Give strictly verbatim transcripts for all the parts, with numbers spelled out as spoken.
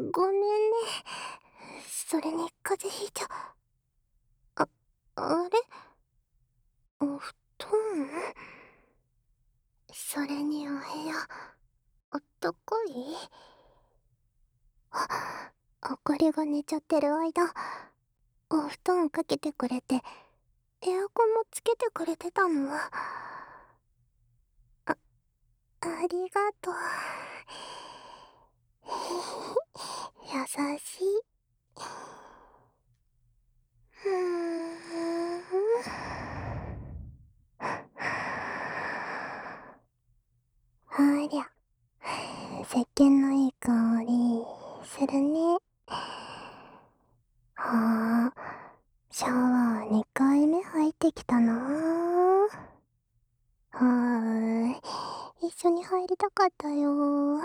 ごめんね。それに風邪ひいちゃ。あ、あれお布団それにお部屋、あったかい？あ、あかりが寝ちゃってる間、お布団かけてくれて、エアコンもつけてくれてたの。あ、ありがとう。優しい。ふーん。ありゃ、石鹸のいい香りするね。はあ、シャワーにかいめ入ってきたなあ。はーい、一緒に入りたかったよ。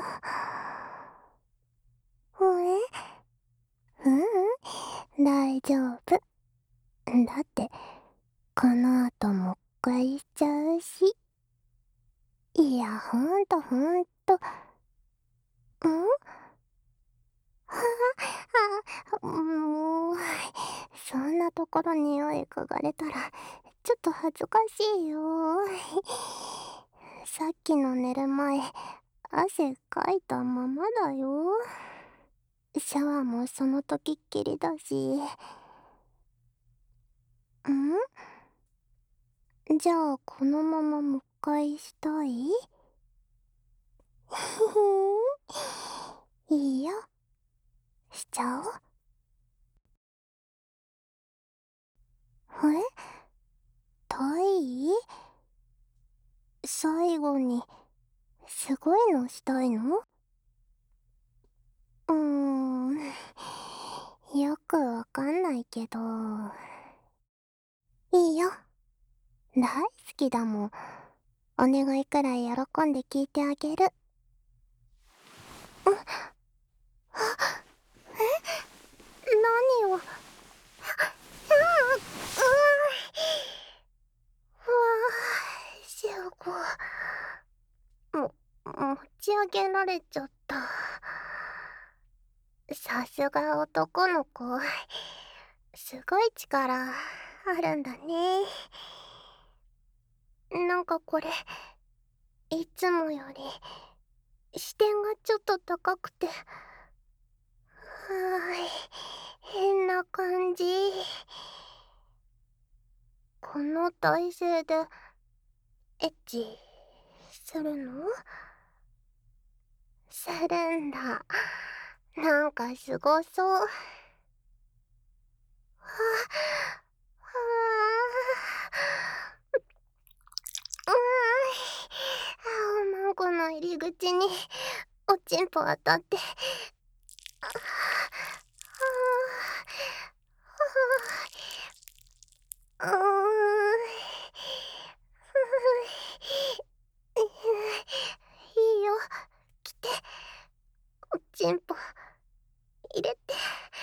ほえ？ううん、大丈夫。だって、この後もっかいしちゃうし。いや、ほんとほんと。ん？はあ、もう、そんなところにおい嗅がれたら、ちょっと恥ずかしいよ。さっきの寝る前、汗かいたままだよ。シャワーもその時っきりだし。ん？じゃあ、このままもっかいしたい？ふふん。いいよ。しちゃおう。え？タイ？最後に、すごいのしたいの？うーん、よくわかんないけど。いいよ。大好きだもん。お願いくらい喜んで聞いてあげる。ん？あ、え？何を？うわ、しゅうご。も、持ち上げられちゃった。さすが男の子。すごい力あるんだね。なんかこれ、いつもより視点がちょっと高くて、はーい、変な感じ。この体勢でエッチするの？するんだ。なんかすごそう。はあ、はあ、うーん、青マンコの入り口におちんぽ当たって、あはあ、はあ、うーん、いいよ、来て、おちんぽ入れて。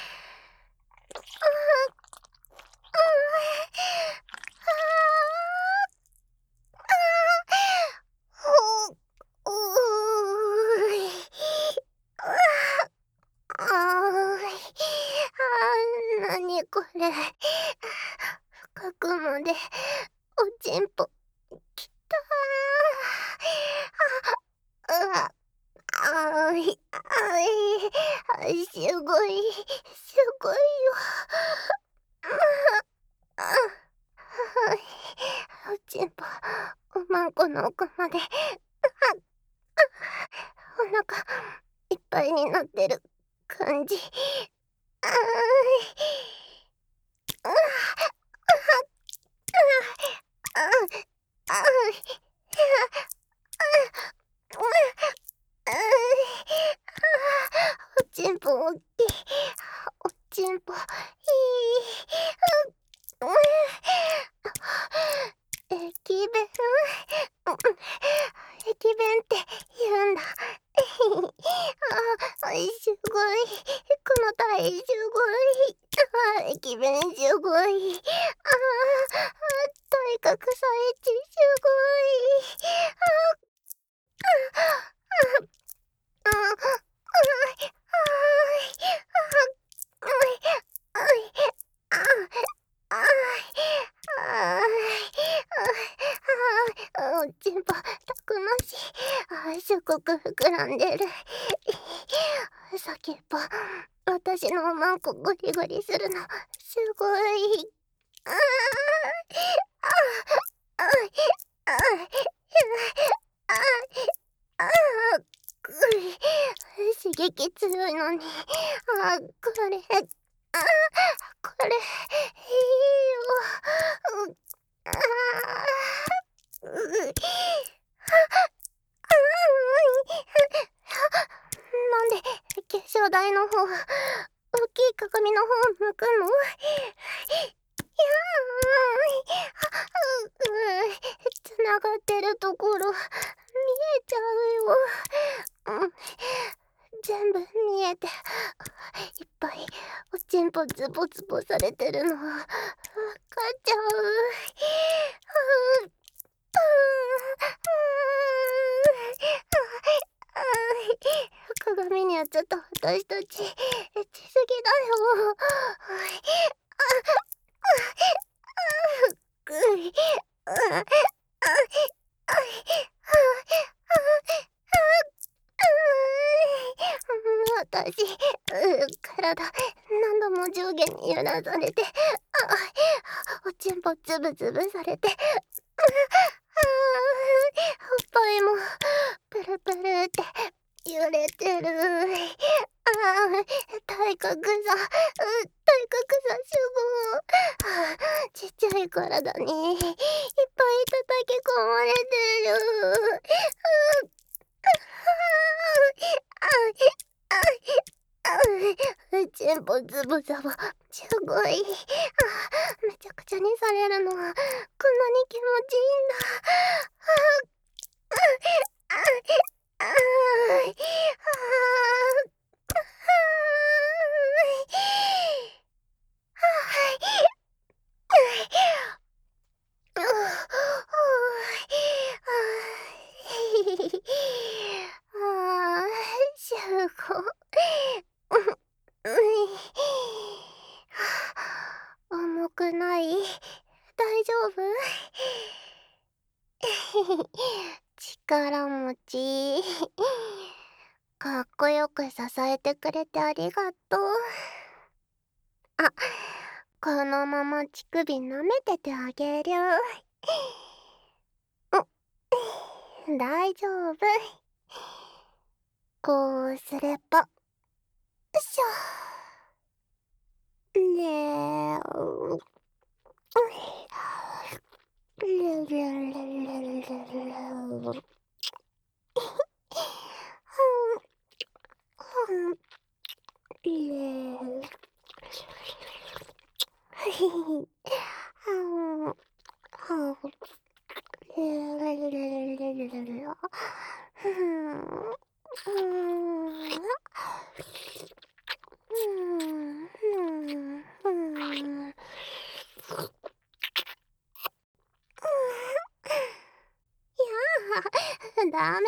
あー、なにこれ。深くまでおちんぽきたー。うわ、あい、あい、すごい、すごいよ。あ、はい、おちんぽ、おまんこの奥まで、あ、お腹いっぱいになってる感じ。あーい、ああ、ああ、ああ、おちんぽおっきい。おちんぽいい。駅弁？駅弁って言うんだ。あ、すごい。この体すごい。あ、駅弁すごい。あ、とにかくさエッチすごい。あ、あ、あ、あ、あ、 ごく膨らんでる。先っぽ、私のおまんこゴリゴリするの、すごい。ああ、ああ、ああ、ああ、ああ、く刺激強いのに、あ、これ、あ、これ、いいよ。う、ああ、う、あ、ああ、なんで化粧台の方、大きい鏡の方向くの？いやー、う、つながってるところ見えちゃうよ。うん、全部見えて、いっぱいおちんぽズボズボされてるのわかっちゃう。う、う、鏡に映った私たち、エッチすぎだよ。くい、あ、あ、あ、あ、私、体何度も上下に揺らされて、おちんぽつぶつぶされて、おっぱいもプルプルって揺れてる。ああ、体格差、体格差すごい。ちっちゃい体にいっぱい叩き込まれてる。ああ、ああ、ちんぽつぼざぼ、すごい。あ、めちゃくちゃにされるのはこんなに気持ちいいんだ。ああ、ああ、ああ、すご重くない？大丈夫？力持ち。かっこよく支えてくれてありがとう。あ、このまま乳首舐めててあげる。うん、大丈夫。こうすれば。よいしょ。ねえ。ダメ。あ、あ、あ、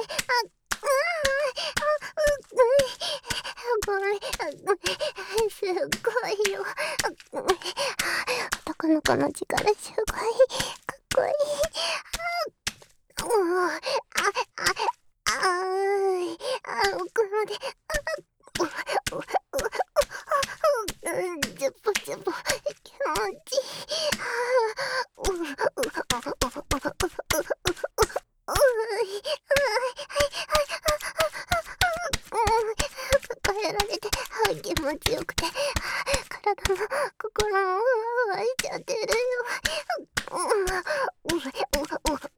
う、ごめん、すっごいよ。男の子の力すごい、かっこいい。あ、もう、あ、あ、あーい、あ、奥まで、あ、う、う、う、う、ジュポジュポ、気持ちいい。あ、う、う、う、う、う、う、抱えられて気持ちよくて、体も心も湧いちゃってるよ。う、う、う、う、う、う、う、もっとして、もっ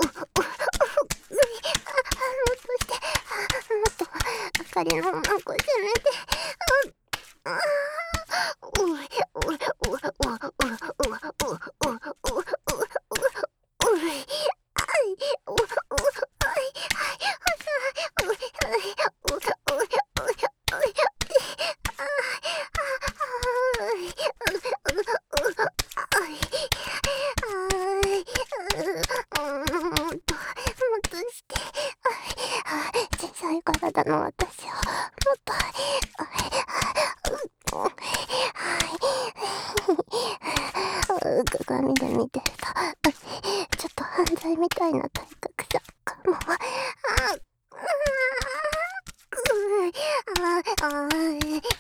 とあかりのマンコ攻めて。ああ、う、う、う、う、う、う、う、う、う、う、う、う、う、小さい体の私をもっと、鏡で見てるとちょっと犯罪みたいな体格さかも。ああ、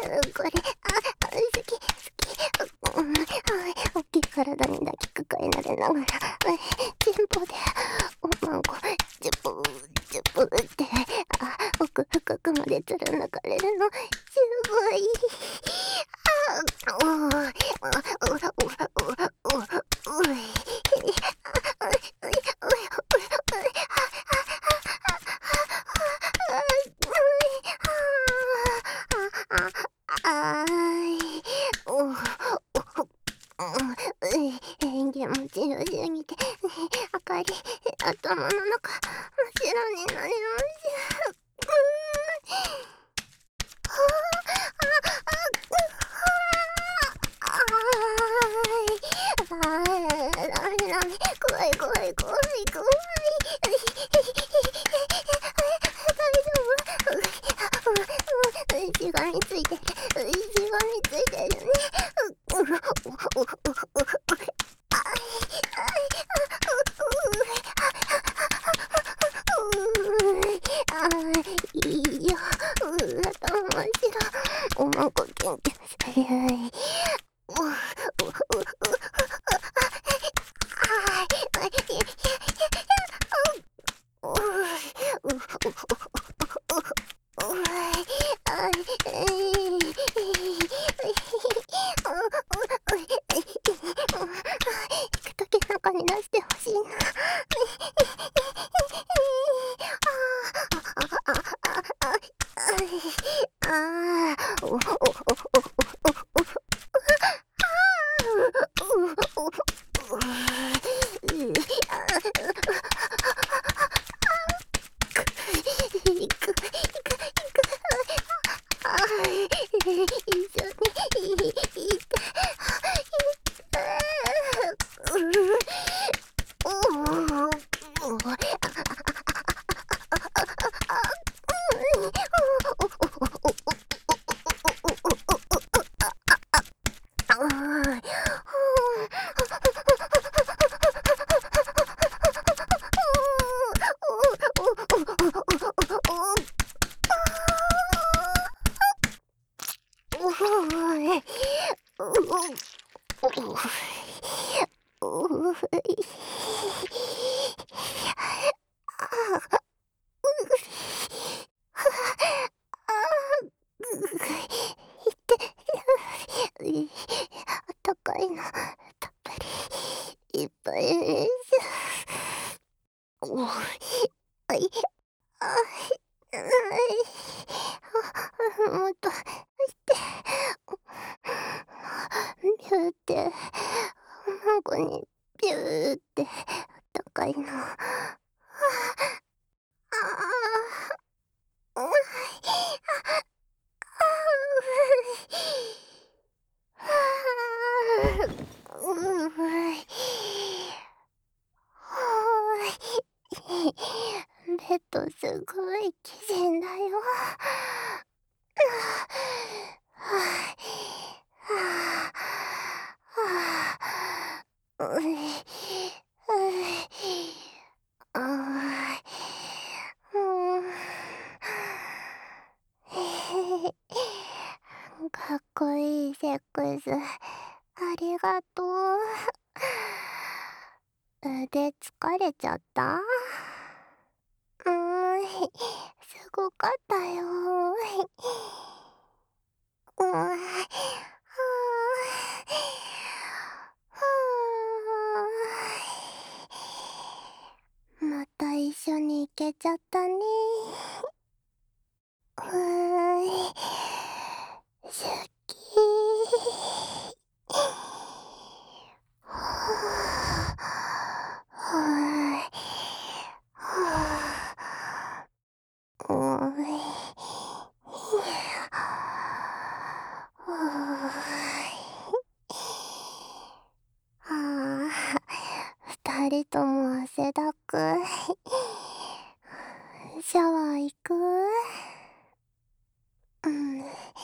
これ、あ、あ、好き好き。うん、はい、おっきい体に抱きかかえられながら、はい、前方でおまんこジュポジュポって、あ、奥深くまでつる抜かれるのすごい。あ、おお、あ、おおおおおおおい。あ、ういういういうああああい、おお、おお、うい、気持ちよすぎて、あかり、頭の中、真っ白になりました。うーん。はあ、ああ、ああ、ああ、ダメダメ、怖い怖い怖い怖い。大丈夫？う、しがみついてる、しがみついてるね。う、う、う、う、う、う、あい、あい、う、う、あい、いや、う、頭真っ白。おまんこキュンキュンしたい。う、う、う、う、あい、あい、いやいやいや、う、う、う、う、う、う、あい、えい、行くとき中に出してほしいな。ああ、おおおおおおお、一緒にいて。あったかいのたっぷりいっぱいでしょ。おい、あい、あい、あい、あ、もっとしてビューってなんかにビューってあったかいの。はあ、ああ、うい、ああ、うい。はーい。ベッドすごいきれいだよ。はあ、はあ、はあ、うい、うい、あーい、うん。へへかっこいいセックス、ありがとう。腕疲れちゃった？うーん、すごかったよ。うーん、はあ、はあ。また一緒に行けちゃったね。うーん、すっきはあ、はあ、はあ、うい。はあ、二人とも汗だく。シャワー行く？うん。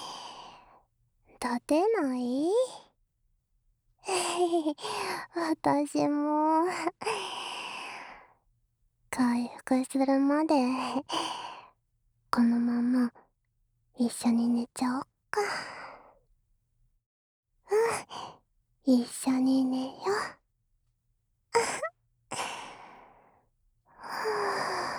立てない？私も回復するまでこのまま一緒に寝ちゃおっか。うん、一緒に寝よう。は